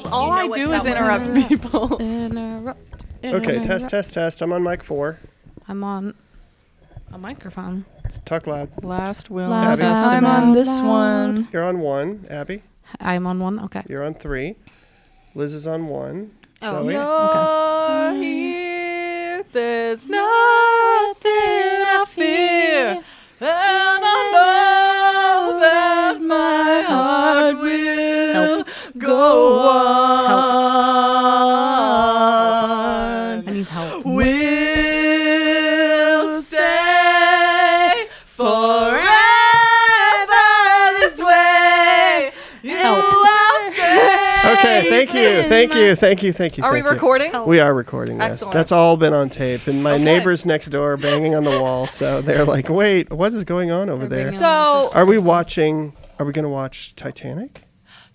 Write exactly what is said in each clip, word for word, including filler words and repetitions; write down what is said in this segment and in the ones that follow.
all all I do is interrupt people. Interrupt. Okay, test, test, test. I'm on mic four. I'm on a microphone. Talk loud. Last will Loud, Abby. loud, testament. I'm on this one. You're on one, Abby. I'm on one. Okay. You're on three. Liz is on one. Oh, Zoe? You're here. There's nothing I fear, and I know that my heart will Help. go on. I need help. We'll stay forever this way. You Help. will stay. Okay, thank you, thank you, thank you, thank you. Are we thank you. recording? Help. We are recording, yes. Excellent. That's all been on tape. And my Okay. neighbors next door are banging on the wall, so they're like, wait, what is going on over They're there? banging So Are we watching, are we going to watch Titanic?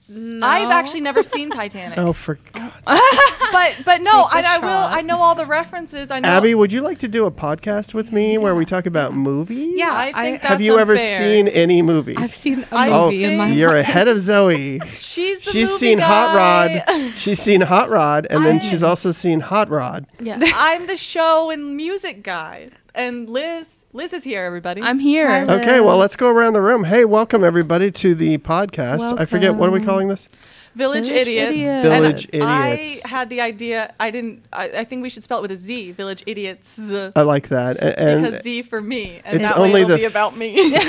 I've actually never seen Titanic. Oh, for God's But but no, Take I, the I will. shot. I know all the references. I know. Abby, would you like to do a podcast with me where we talk about movies? Yeah, I think that's Have you ever unfair. seen any movies? I've seen a I movie think- in my You're life. ahead of Zoe. She's the She's movie seen Hot guy. Rod. She's seen Hot Rod, and then I- she's also seen Hot Rod. Yeah. I'm the show and music guy, and Liz. Liz is here. Everybody. I'm here. Hi, Liz. Okay, well, let's go around the room. Hey, welcome everybody to the podcast. I forget, what are we calling this? Village, Village Idiots. Idiots. Village and Idiots. I had the idea. I didn't. I, I think we should spell it with a Z. Village Idiots. uh, I like that. A- And, because Z for me, and it's that only way it'll the be f- about me.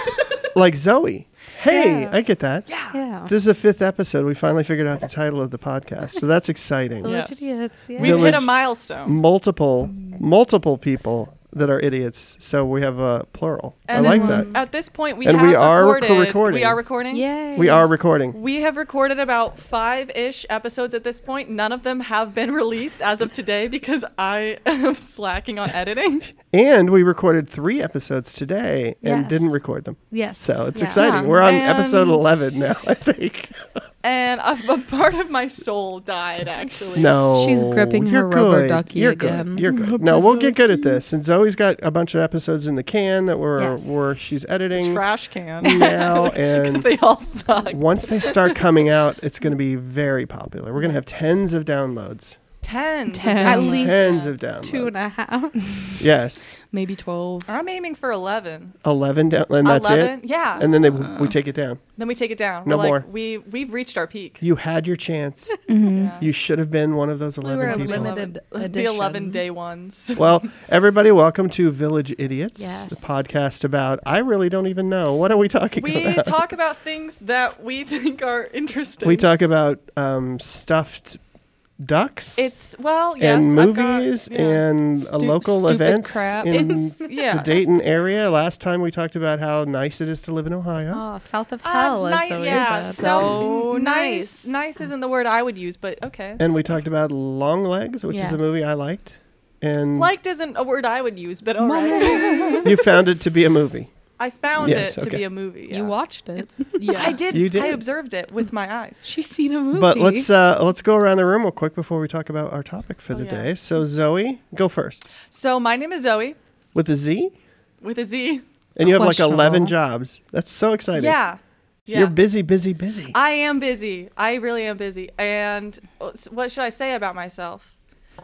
like Zoe. Hey, Yeah. I get that. yeah. Yeah. This is the fifth episode. We finally figured out the title of the podcast. So that's exciting. Village Yes. Idiots. Yeah. We've hit a Village- milestone. Multiple, multiple people that are idiots. So we have a plural. And I like then that. At this point, we And have we are recorded. co- recording. We are recording. Yay. We are recording. We have recorded about five-ish episodes at this point. None of them have been released as of today because I am slacking on editing. And we recorded three episodes today and Yes. didn't record them. Yes. So it's Yeah. exciting. Yeah. We're on And- episode eleven now, I think. And a, a part of my soul died, actually. No. She's gripping you're her rubber good. ducky You're again. Good. You're good. No, we'll get good at this. And Zoe's got a bunch of episodes in the can that we're, Yes. where she's editing Trash can. now. And They all suck. once they start coming out, it's going to be very popular. We're going to have tens of downloads. Tens. Tens. At least Tens of downloads. two and a half. Yes. Maybe twelve. I'm aiming for eleven. eleven down, and that's eleven? it? Yeah. And then they, we take it down. then we take it down. No We're like, more. We, we've reached our peak. You had your chance. Yeah. You should have been one of those We eleven were a people. limited The edition. eleven day ones. Well, everybody, welcome to Village Idiots, Yes. the podcast about, I really don't even know. What are we talking We about? talk about things that we think are interesting. we talk about um, stuffed ducks It's, well, yes. and I've got- movies yeah. and uh, Stu- local stupid events crap. in It's, yeah. the Dayton area. Last time we talked about how nice it is to live in Ohio. Oh, south of Uh, hell, as ni- Zoe yeah, said. so So nice. nice. Nice isn't the word I would use, but okay. And we talked about Long Legs, which is a Yes. movie I liked. And Liked isn't a word I would use, but all right. you found it to be a movie. I found Yes, it to okay. be a movie. Yeah. You watched it. I did. You did. I observed it with my eyes. She's seen a movie. But let's uh, let's go around the room real quick before we talk about our topic for Oh, the yeah. day. So Zoe, go first So my name is Zoe with a Z, with a Z. and you have like Questionable. eleven jobs. That's so exciting. Yeah. So Yeah. you're busy, busy, busy. I am busy. I really am busy. And uh, s- what should I say about myself?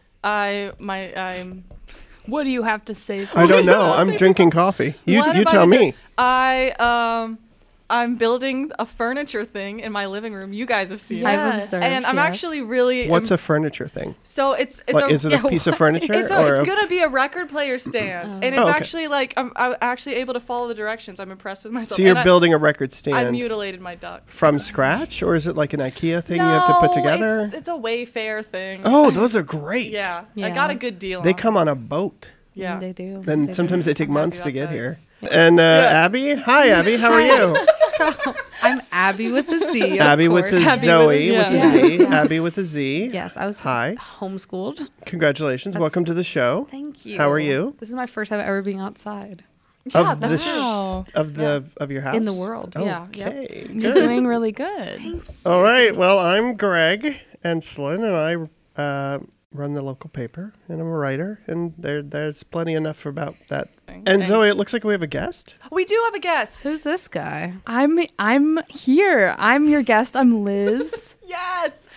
I my I'm. What do you have to say? I don't know. Say I'm this- drinking coffee. You What you am I tell gonna do? me. I um I'm building a furniture thing in my living room. You guys have seen it. I've Yes. observed. And I'm yes. actually really What's im- a furniture thing? so it's it's What a is it? Yeah, A piece of what? furniture It's, a, or it's a- gonna be a record player stand, Oh. and it's Oh, okay. actually like I'm, I'm actually able to follow the directions. I'm impressed with myself. So you're And I- building a record I stand mutilated my duck. from scratch, or is it like an IKEA thing you have to put No, together? It's, it's a Wayfair thing. Oh, those are great. yeah, I Yeah. got a good deal. They on come on a boat. it. Yeah. They do. Then They sometimes do. they take I'm happy months to about get that. here. And uh, Yeah. Abby, hi Abby, how are you? So I'm Abby with the Z. of Abby with the course. Abby Zoe with a- with the yeah. Z. Yes, yeah. Abby with the Z. Yes, I was Hi. homeschooled. Congratulations. That's- Welcome to the show. Thank you. How are you? This is my first time ever being outside Yeah, of the that's sh- true. Wow. of the of your house in the world. Yeah. Yep. Okay. You're Good. doing really good. All right. Well, I'm Greg Enslin, and I uh, run the local paper, and I'm a writer, and there there's plenty enough about that. And Thank- Zoe, it looks like we have a guest. We do have a guest. Who's this guy? I'm I'm here. I'm your guest. I'm Liz. Yes.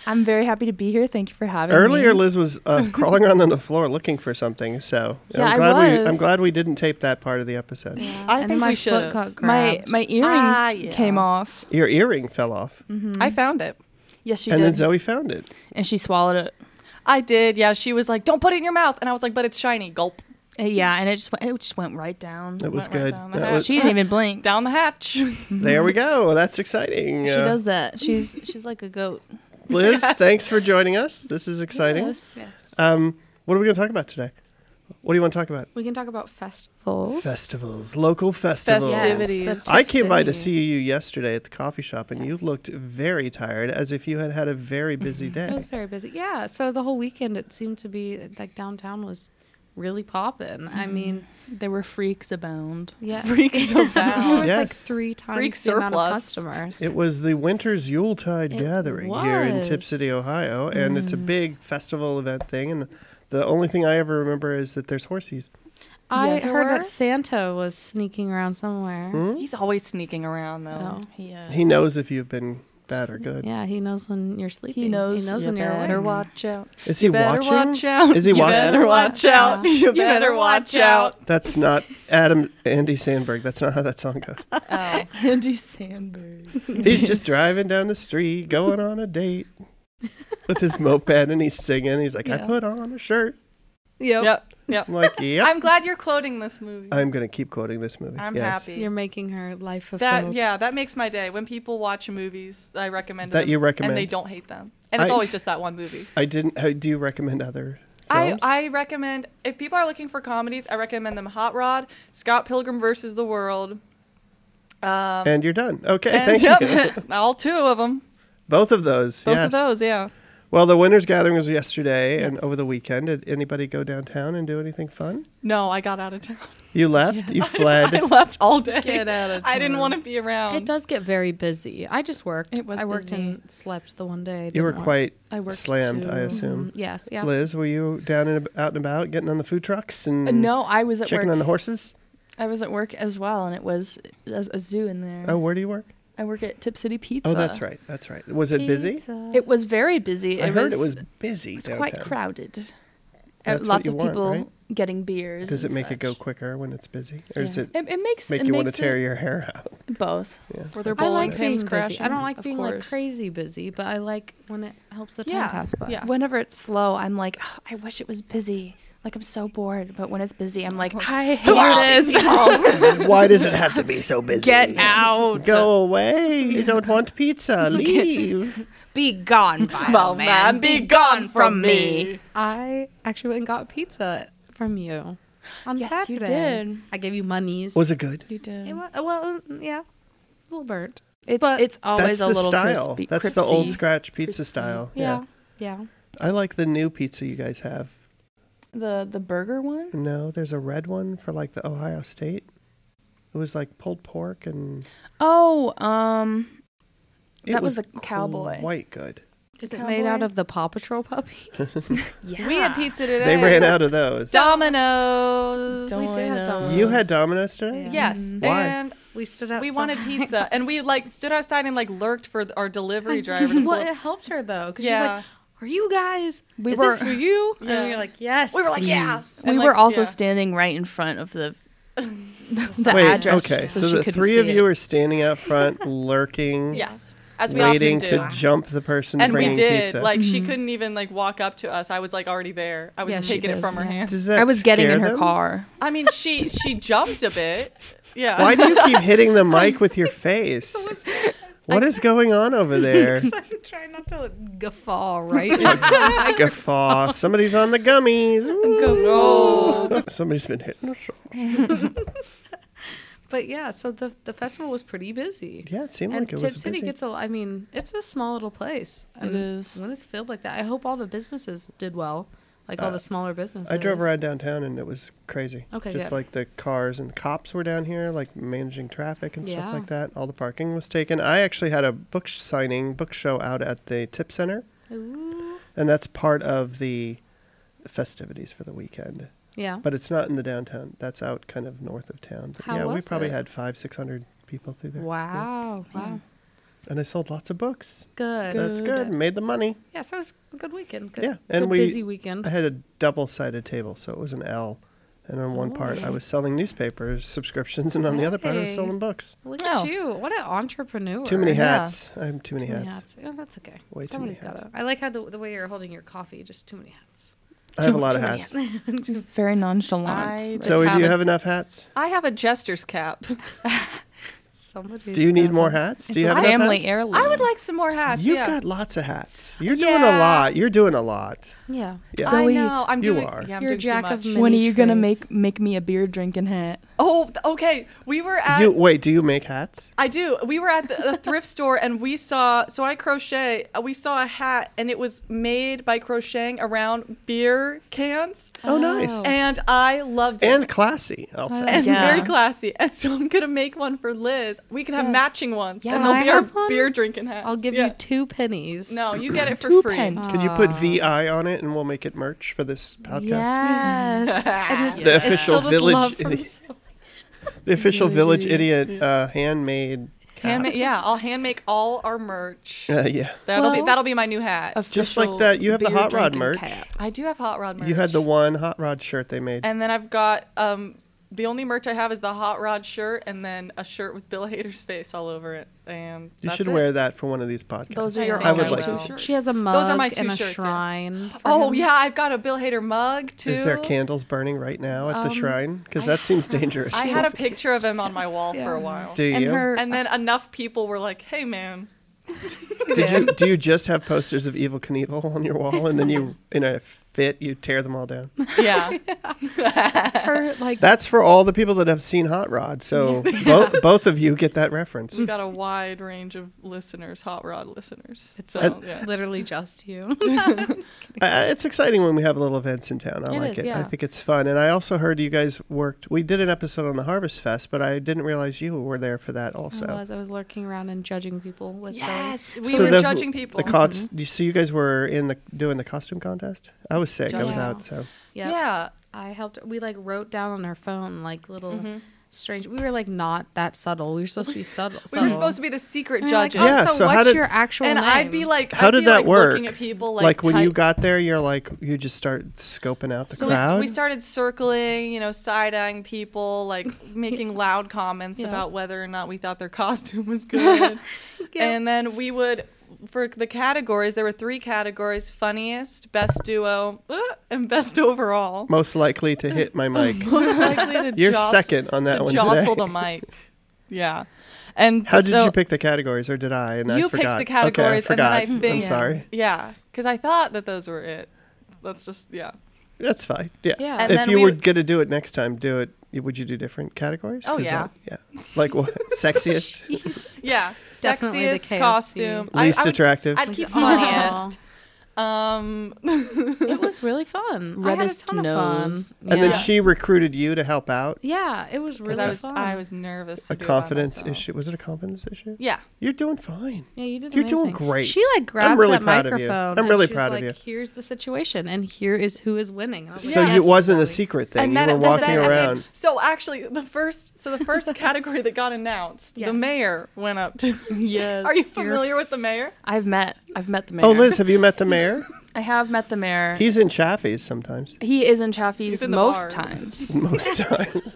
I'm very happy to be here. Thank you for having Earlier, me. Liz was uh, crawling around on the floor looking for something. So Yeah, I'm I glad we was. I'm glad we didn't tape that part of the episode. Yeah. I and think my we foot should've. got My grabbed. my earring Ah, yeah. came off. Your earring fell off, I found it. Yes, she and did. then Zoe found it. and she swallowed it. I did. Yeah, she was like, "Don't put it in your mouth," and I was like, "But it's shiny." Gulp. Uh, yeah, and it just went, it just went right down. It was Went right good. down the That hatch. was- She didn't even blink. Down the hatch. there we go. That's exciting. She Uh, does that. She's she's like a goat. Liz, thanks for joining us. This is exciting. Yes. Yes. Um, what are we going to talk about today? What do you want to talk about? We can talk about festivals. Festivals, local festivals. Yes, Festivities. the I came by to city. see you yesterday at the coffee shop, and you Yes. looked very tired, as if you had had a very busy It day. was very busy. Yeah. So the whole weekend, it seemed to be like downtown was really popping. I mean, There were freaks abound. yes. Freaks There abound. was Yes. like three times Freak the amount of surplus. customers. It was the Winter's Yuletide It Gathering here in Tip was. City, Ohio, and it's a big festival event thing. And the only thing I ever remember is that there's horsies. I Yes. heard Were? that Santa was sneaking around somewhere. Hmm? He's always sneaking around though. Oh. He, uh, He knows if you've been bad or good. Yeah, he knows when you're sleeping. He knows He knows You when you're better awake. watch out. Is he You better watching? watch out. Is he you watching? better watch out. Yeah. You better watch out. That's not Adam Andy Sandberg. That's not how that song goes. Oh. Andy Sandberg. He's just driving down the street, going on a date with his moped, and he's singing. He's like, I Yeah. put on a shirt. Yep. Yep. Yep. I'm like, yep. I'm glad you're quoting this movie. I'm going to keep quoting this movie. I'm yes. happy. You're making her life fulfilled. That yeah, that makes my day. When people watch movies, I recommend That them, you recommend. and they don't hate them. And it's I- always just that one movie. I didn't. How, do you recommend other I, films? I recommend if people are looking for comedies, I recommend them Hot Rod, Scott Pilgrim versus the World. Um, and you're done. Okay, and- thank yep, you. all two of them. Both of those. Both yes. of those, yeah. Well, the Winners Gathering was yesterday and Yes. over the weekend. Did anybody go downtown and do anything fun? No, I got out of town. You left? You fled? I left all day. Get out of I didn't town. want to be around. It does get very busy. I just worked. It was I worked busy. and slept the one day. I You were didn't work. quite I worked slammed, too. I assume. Mm, yes. Yeah. Liz, were you down and ab- out and about, getting on the food trucks and Uh, no, I was at checking work. on the horses? I was at work as well, and it was a, a zoo in there. Oh, where do you work? I work at Tip City Pizza. Oh, that's right. That's right. Was it busy? Pizza. It was very busy. I it heard was, it was busy It's downtown. quite crowded. Uh, That's what Lots you of want, people right? getting beers. Does it and make it go such. quicker when it's busy? Or does Yeah. it It, it makes make it you want to makes tear it your hair out? both. Yeah. Were there I bowling like being pins busy. crashing? I don't like Of being like course. crazy busy, but I like when it helps the time Yeah, pass by. yeah. Whenever it's slow, I'm like, "Ugh, I wish it was busy. Like I'm so bored. But when it's busy, I'm like, I hate this. Why does it have to be so busy? Get out. Go away. You don't want pizza. Leave. Be gone, vile Well, man. Be gone from me. I actually went and got pizza from you on Yes, Saturday. you did. I gave you monies. Was it good? You did. It wa- well, yeah, a little burnt. It's but- it's That's always a the little style. crispy. That's the old crispy. scratch pizza crispy. style. Yeah, yeah. I like the new pizza you guys have. The the burger one. No, there's a red one for like the Ohio State. It was like pulled pork and Oh, um, it that was a cowboy. Quite good. Is it made out Cowboy? of the Paw Patrol puppy? Yeah. We had pizza today. They ran out of those. Domino's. We did have Domino's. Domino's. You had Domino's today? Yeah. Yes, Why? and We stood outside. we wanted pizza, and we like stood outside and like lurked for th- our delivery driver. To Well, pull- it helped her though, because Yeah. she's like, "Are you guys? We Is were- this for you?" Yeah. And we were like, "Yes." we were like, yeah. please." We And, were like, also yeah. standing right in front of the the Wait, address. okay. So, so, she the couldn't three see of you it. are standing out front, lurking, Yes, as we waiting often do. to jump the person And we bringing did. pizza. Like she couldn't even like walk up to us. I was like already there. I was Yeah, she taking it did, from her yeah. hands. Does that I was getting scare in her them? car. I mean, she she jumped a bit. Yeah. Why do you keep hitting the mic with your face? What is going on over there? I'm trying not to guffaw, right? Guffaw. Somebody's on the gummies. Guffaw. Somebody's been hitting us. But yeah, so the the festival was pretty busy. Yeah, it seemed And like it Tip was City busy. gets a. I mean, it's a small little place. It And is. when it's filled like that, I hope all the businesses did well, like all Uh, the smaller businesses. I drove around downtown and it was crazy. Okay, Just good. like the cars and cops were down here, like managing traffic and Yeah. stuff like that. All the parking was taken. I actually had a book signing, book show out at the Tip Center, Ooh. and that's part of the festivities for the weekend. Yeah. But it's not in the downtown. That's out kind of north of town. But How yeah, we was probably it? had five, six hundred people through there. Wow. Wow. And I sold lots of books. Good. That's good. Made the money. Yeah, so it was a good weekend. Good, Yeah, and good we- busy weekend. I had a double-sided table, so it was an L. And on one part, I was selling newspapers, subscriptions, and on the other part, I was Hey. selling books. Look Oh. at you. What an entrepreneur. Too many Yeah. hats. I have too many Too many hats. hats. Yeah, that's okay. Way too Somebody's many got to. I like how the, the way you're holding your coffee, just too many hats. I have a Too- lot too of many hats. It's very nonchalant. I just Zoe, do you a- have enough hats? I have a jester's cap. Somebody's Do you need got more to- hats? It's Do you a have enough family hats? heirloom. I would like some more hats. You've yeah. got lots of hats. You're doing a Yeah. lot. You're doing a lot. Yeah. Yeah. I Zoe, know. I'm you doing. are. Yeah, I'm You're doing a jack too of much. many When are you gonna trades. make make me a beer drinking hat? Oh, th- okay. We were at. You wait. Do you make hats? I do. We were at the, the thrift store and we saw. So I crochet. uh, We saw a hat and it was made by crocheting around beer cans, Oh, nice. and I loved it. And classy. Also. and Yeah. very classy. And so I'm gonna make one for Liz. We can have Yes. matching ones, Yeah, and they'll I be our have one. beer drinking hats. I'll give Yeah. you two pennies. No, you get it for Two free. pence. Can you put V I on it and we'll make it merch for this podcast? Yes. And it's- The it's official filled with village love from idiot. Zoe. The official Village Village Idiot uh, handmade. cap. Handmade, yeah, I'll hand make all our merch. Uh, yeah. That'll be Well- that'll be my new hat. Just like Official that, you have the beer Hot Rod drinking merch. hat. I do have hot rod merch. You had the one Hot Rod shirt they made. And then I've got um the only merch I have is the hot rod shirt and then a shirt with Bill Hader's face all over it. And You that's should it. wear that for one of these podcasts. Those are I your think I would only like two to. shirts. She has a mug Those are my two and a shirts, yeah. shrine. for Oh him. yeah, I've got a Bill Hader mug too. Is there candles burning right now at the Um, shrine? Because I that seems dangerous. I had a picture of him on my wall Yeah. for a while. Do you? And her And then enough people were like, "Hey man." Did you? Do you just have posters of Evil Knievel on your wall, and then you, in a fit, you tear them all down? Yeah. her like That's for all the people that have seen Hot Rod. So both both of you get that reference. We've got a wide range of listeners, hot rod listeners. It's so, And- yeah. literally just you. I, it's exciting when we have little events in town. I It like is, it. I yeah. think it's fun. And I also heard you guys worked. We did an episode on the Harvest Fest, but I didn't realize you were there for that also. I was I was lurking around and judging people with Yes, we So were the- judging people. The cots. you So you guys were in the doing the costume contest. I was sick. I was Yeah. out. So Yep. Yeah. I helped. We like wrote down on our phone like little Mm-hmm. strange. We were like not that subtle. We were supposed to be subtle. We were supposed to be the secret And we were like, judges. oh, Yeah, so, so how what's did- your actual and name? I'd be like, How I'd did be, that like, work? Looking at people like, like, when you type- got there, you're like you just start scoping out the So we, crowd. we started circling, you know, side eyeing people, like making loud comments Yeah. about whether or not we thought their costume was good. Yeah. And then we would, for the categories, there were three categories: funniest, best duo, uh, and best overall. Most likely to hit my mic. Most likely to You're jos- second on that to one jostle today. the mic. Yeah. And How did so you pick the categories, or did I? And I you forgot. picked the categories, okay, I and forgot. then I think I'm sorry. Yeah, because I thought that those were it. That's just yeah. That's fine. Yeah. Yeah. And if then you we were would- gonna do it next time, do it. Would you do different categories? Oh, 'Cause yeah. that- yeah. Like what? Sexiest, Yeah, Definitely the sexiest K F C. costume. I- least I would- attractive. I'd keep Aw. funniest. Um, It was really fun. Reddest I had a ton of nose. fun. and yeah. then she recruited you to help out. Yeah, it was really because I was fun. I was nervous. To A do it by confidence myself. issue. Was it a confidence issue? Yeah. You're doing fine. Yeah, you did. You're doing amazing. great. She like grabbed I'm really that proud of you. microphone. I'm and really she was proud of like, you. Here's the situation, and here is who is winning. And I was So like, Yes. you- it wasn't a Zoe. secret thing. And You then, were and walking then- and then- around. so actually, the first so the first category that got announced, Yes. the mayor went up to. Yes. Are you familiar with the mayor? I've met. I've met the mayor. Oh, Liz, have you met the mayor? I have met the mayor. He's in Chaffee's sometimes. he is in Chaffee's He's in the most bars. times. Most times.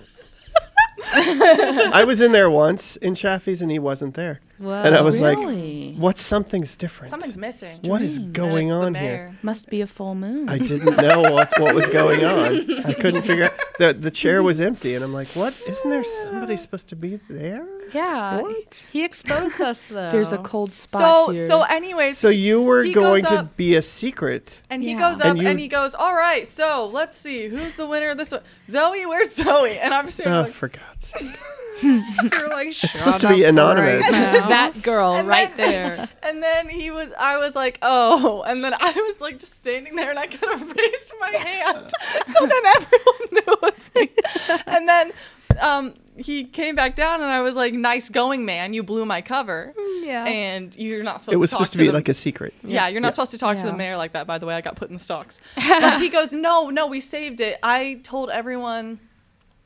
I was in there once in Chaffee's and he wasn't there. Whoa. And I was like, Really? what? Something's different. Something's missing. What is strange. And going it's the on here? mayor. Must be a full moon. I didn't know what, what was going on. I couldn't figure out. The, the chair was empty. And I'm like, what? Isn't there somebody supposed to be there? Yeah, What? he exposed us though. There's a cold spot So here. so anyways, So you were He going goes to up- be a secret. and he Yeah. goes up And and, you- he goes, all right, so let's see who's the winner of this one. Zoe, where's Zoe? And I'm sitting Oh, like, for God's sake. You're like, It's supposed to be anonymous. that girl And right then- there. and then he was, I was like, oh, and then I was like just standing there, and I kind of raised my hand, so then everyone knew it was me. And then um, he came back down, and I was like, nice going, man, you blew my cover, Yeah. and you're not supposed. It was to talk supposed to be the, like a secret. Yeah, you're not Yeah. supposed to talk to Yeah. the mayor like that. By the way, I got put in the stocks. But he goes, no, no, we saved it. I told everyone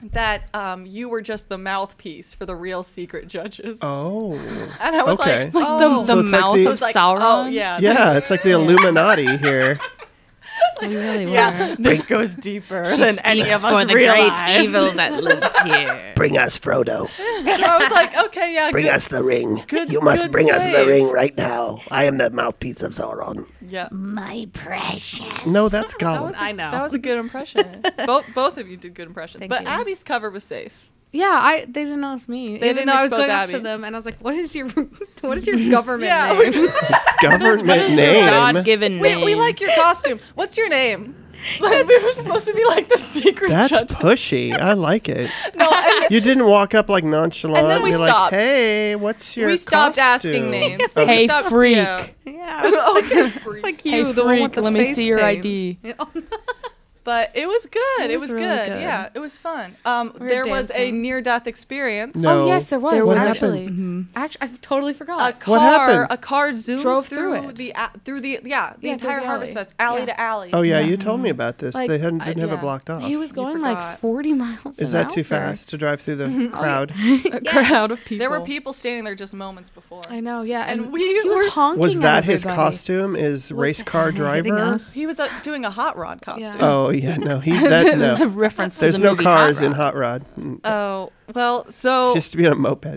that um, you were just the mouthpiece for the real secret judges. Oh. And I was Okay. like, Like oh. the So it's like mouth the- So of it's like, Sauron. oh, yeah. Yeah, it's like the Illuminati here. We really were. Yeah, this goes deeper She than any speaks of us for the realized. great evil that lives here. Bring us Frodo. So I was like, okay, yeah, Bring good. us the ring. good- you must good bring us the save. ring right now. I am the mouthpiece of Sauron. Yeah, My precious. No, that's that Gollum. was a, I know. that was a good impression. both both of you did good impressions, Thank but you. Abby's cover was safe. Yeah, I they didn't know it was me. They Even didn't though I was expose going up Abby. to them and I was like, "What is your what is your government Yeah. name?" Government Your name. God-given We, name. we like your costume. What's your name? Like, we were supposed to be like the secret That's judge. pushy. I like it. No, and then You didn't walk up like nonchalant. And then we You're like, stopped. hey, what's your we stopped costume? asking names. Okay. We Hey, stopped- freak. yeah. yeah, it was Okay, like, freak. it's like Hey, you, the one with freak, the let me face see your paint. I D. Yeah. But it was good. It, It was, was really good. good. Yeah, it was fun. Um, We were there was a dancing. near-death experience. No. Oh yes, there was. There What actually. happened? Actually, I totally A forgot. car, What happened? a car zoomed Drove through, through it. the a- through the yeah the Yeah, through entire the Harvest alley. Fest, alley Yeah. to alley. Oh, yeah, you told me about this. Like, they hadn't, I- didn't have yeah. it blocked off. He was going like forgot. forty miles. Is an that too hour. fast to drive through the crowd? A crowd of people. There were people standing there just moments before. I know. Yeah, And and, we he were- was honking. Was at that his everybody. costume? Is Was race car hitting driver? us. He was uh, doing a hot rod costume. Yeah. Oh yeah, no, he that That was a no. reference There's to the no movie cars Hot in Rod. Hot Rod. Mm. Oh well, so Just to be on a moped.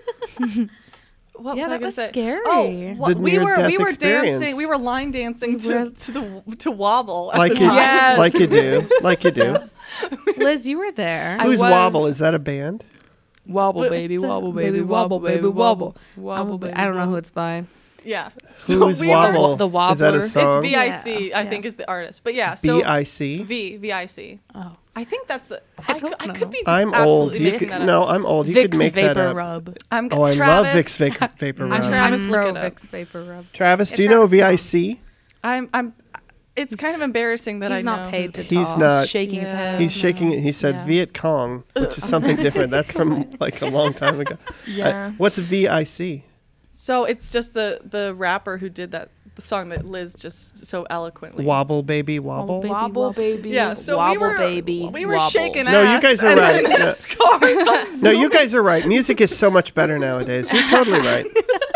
what Yeah, was I that gonna was say? scary. Oh, wha- The we were near-death we were experience. dancing. We were line dancing We to were- to the to wobble at Like the you, time. Yes. like you do, like you do. Liz, you were there. I Who's was- Wobble? Is that a band? Wobble, What's baby, this? wobble, Baby, baby, wobble, wobble, baby, baby, wobble. I'm Wobble, a- baby, I don't know who wobble. it's by. Yeah. Who's we were- Wobble? The Is that a Wobbler. It's song? V I C. Yeah, I yeah. think is the artist. But yeah, so B I C. V V I C. Oh, I think that's the. I I, cou- don't I know. could be just I'm old. absolutely You making could, that up. no, I'm old. You Vicks could make that Vapor up. Rub. I'm Oh, I Travis, love Vicks Vapor, vapor I'm Rub. Travis, I'm look pro it up. Vicks Vapor Rub. Travis, It's do you know Travis V I C? I'm. I'm. It's kind of embarrassing that I He's know. not paid to He's talk. not. Shaking his Yeah. head. He's shaking it. He said Yeah. Viet Cong, which is something different. That's from like a long time ago. Yeah. Uh, what's V I C? So it's just the the rapper who did that the song that Liz just so eloquently. Wobble, baby, wobble. Baby, Wobble, wobble. baby. Yeah. So wobble, we were baby. we were wobble. shaking No, you ass, guys are and right. then Yeah. this car comes No, you guys are right. Music is so much better nowadays. You're totally right.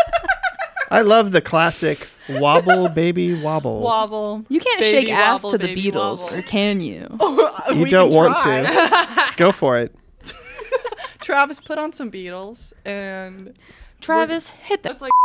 I love the classic wobble, baby, wobble. wobble. You can't Baby shake ass wobble, to the baby Beatles, wobble. or can you? You We don't can want try. to. Go for it. Travis put on some Beatles and Travis, hit that. that's like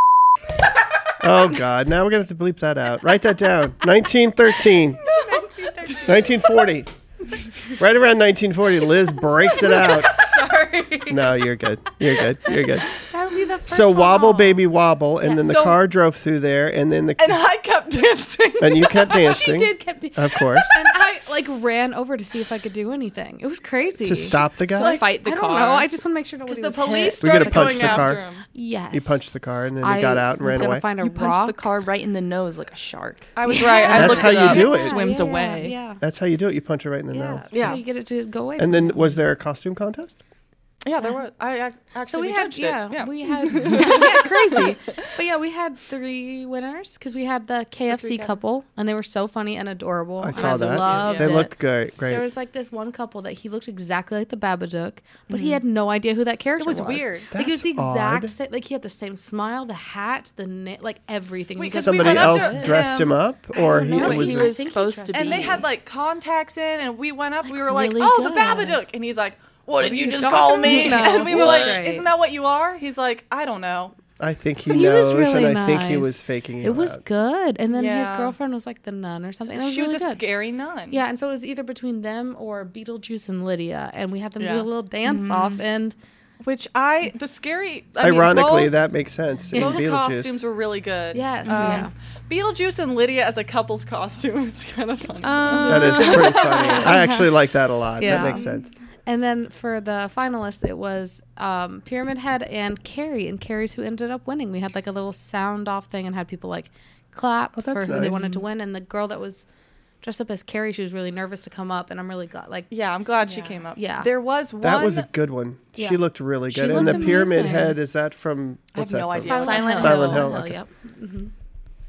Oh, God. Now we're going to have to bleep that out. Write that down. nineteen thirteen. nineteen forty. Right around nineteen forty, Liz breaks it out. sorry. No, you're good. You're good. You're good. That would be the first So one wobble, wrong. baby, wobble, and then the So- car drove through there, and then the And I kept dancing. and you kept She dancing, did kept. do- of course, And I like ran over to see if I could do anything. It was crazy. to stop the guy. To fight the I car. don't know. I just want to make sure nobody Because the was police hit. We're gonna started punch going the car. after him. Yes. You punched the car, and then I he got out and was ran gonna away. find a You rock. punched the car right in the nose like a shark. I was right. I That's looked how it you up. do it. Swims yeah, away. Yeah. That's how you do it. You punch it right in the Yeah. nose. Yeah. How you get it to go away. And from then you. was there a costume contest? Yeah, there was. I ac- actually So we had, judged yeah, it. Yeah. we had, yeah, crazy. But yeah, we had three winners because we had the K F C three guys. couple, and they were so funny and adorable. I and saw that. Loved They it. looked great. Great. There was like this one couple that he looked exactly like the Babadook, but he had no idea who that character was was. weird. Like it was the That's exact odd. same. Like he had the same smile, the hat, the na- like everything. Wait, was 'cause like- we Somebody went up else to dressed him. him up, or don't he know, but was. he I was think he supposed dressed to be. And they me. had like contacts in, and we went up. We were like, really "Oh, the good. Babadook," and he's like, "What did are you you just talking call me?" about? And we No, were like, right. "Isn't that what you are?" He's like, "I don't know." I think he, He was knows, really and I think he nice. was faking it. It was out. good, and then his Yeah. girlfriend was like the nun or something. That was She was really a good. scary nun. Yeah, and so it was either between them or Beetlejuice and Lydia, and we had them do Yeah. a little dance off, and Which I the scary. I mean, Ironically, both, that makes sense. in both Beetlejuice. costumes were really good. yes, Um, yeah. Beetlejuice and Lydia as a couple's costume is kind of funny. Um, That is pretty funny. I actually like that a lot. Yeah. That makes sense. And then for the finalists, it was um, Pyramid Head and Carrie, and Carrie's who ended up winning. We had like a little sound off thing and had people like clap Oh, for that's who they nice. wanted to win. And the girl that was dressed up as Carrie, she was really nervous to come up, and I'm really glad. Like, yeah, I'm glad she Yeah. came up. Yeah. There was one. That was a good one. Yeah. She looked really She good. And the looked Pyramid amazing. Head, is that from I have what's that no from? idea. Silent, Silent Hill. Silent Hill, Hill, okay. Yep. hmm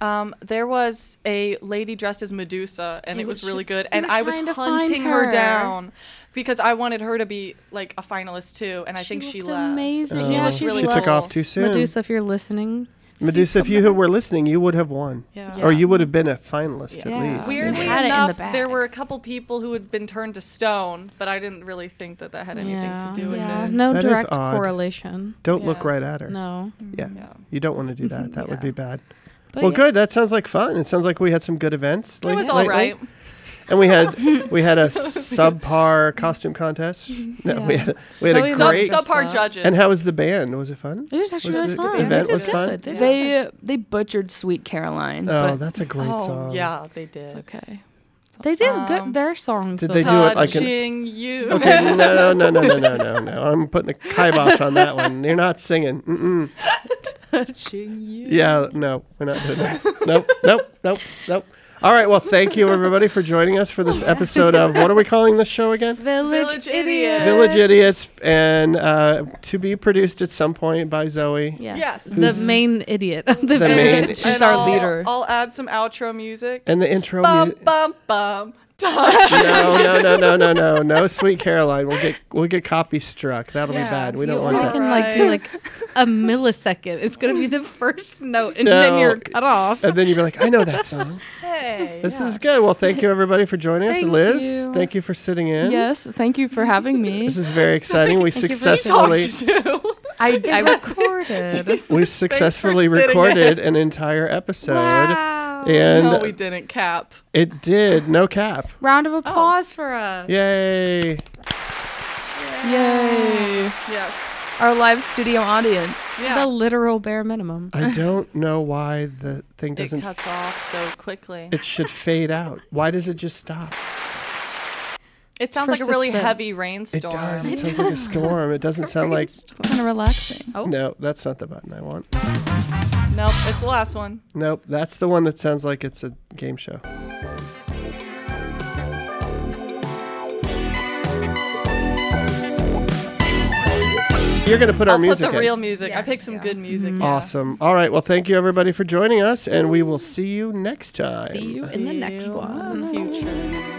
Um, there was a lady dressed as Medusa, and You it was should- really good. you And were I was trying to find hunting her. her. down because I wanted her to be like a finalist too. And I She think she looked left. amazing. Oh, She Yeah, looked she's really she cool. took off too soon. Medusa, if you're listening. Medusa, if you were listening, you would have won. Yeah. Or you would have been a finalist Yeah. at least. Weirdly Had it in the enough, bag. there were a couple people who had been turned to stone, but I didn't really think that that had anything yeah. to do with yeah. it. No That is direct odd. correlation. Don't look Yeah. right at her. No. Yeah. Yeah. You don't want to do that. That would Yeah. be bad. But well, yeah. good. That sounds like fun. It sounds like we had some good events. It like- was all lately. right. And we had we had a subpar costume contest. No, we Yeah. had we had So a we Sub, great. Sub- subpar judges. And how was the band? Was it fun? It was actually Was really the fun. event They was did fun? good. They did They they butchered Sweet Caroline. Oh, but that's a great oh, song. yeah, they did. it's okay. They did Um, good. Their songs. did though. they do it like an- Touching you. Okay, no, no, no, no, no, no, no. I'm putting a kibosh on that one. You're not singing. Mm-mm. Touching you. Yeah, no, we're not doing that. Nope, nope, nope, nope. All right, well, thank you, everybody, for joining us for this episode of, what are we calling this show again? Village, Village Idiots. Idiots. Village Idiots, and uh, to be produced at some point by Zoe. Yes. Yes. The Who's- main idiot of the, The main- village. She's And our I'll- leader. I'll add some outro music. And the intro Bum, music. bum, bum. Touch. No, no, no, no, no, no, no, Sweet Caroline. We'll get we'll get copy struck. That'll be Yeah, bad. We you don't want only that. can like do Right. like a millisecond. It's gonna be the first note, and No. then you're cut off. And then you'd be like, I know that song. Hey. This yeah. is good. Well, thank you everybody for joining us. Thank Liz, you. thank you for sitting in. Yes, thank you for having me. This is very exciting. We Thank you for successfully Talked to. I, It's I recorded. we successfully sitting recorded an entire episode. Wow. And No, we didn't. Cap. it did. No cap. Round of applause for us. Yay. Yay. Yes. Our live studio audience. Yeah. The literal bare minimum. I don't know why the thing it doesn't cuts off so quickly. it should fade out. Why does it just stop? It sounds for like a really suspense. heavy It rainstorm. does. It sounds like a storm. It doesn't sound like Kind of relaxing. Oh. No, that's not the button I want. Nope, it's the last one. Nope, that's the one that sounds like it's a game show. You're going to put our I'll music put the in. real music. I Yes, picked some yeah. good music. yeah. Awesome. All right. Well, thank you everybody for joining us, and we will see you next time. See you in the See next you one. in the future.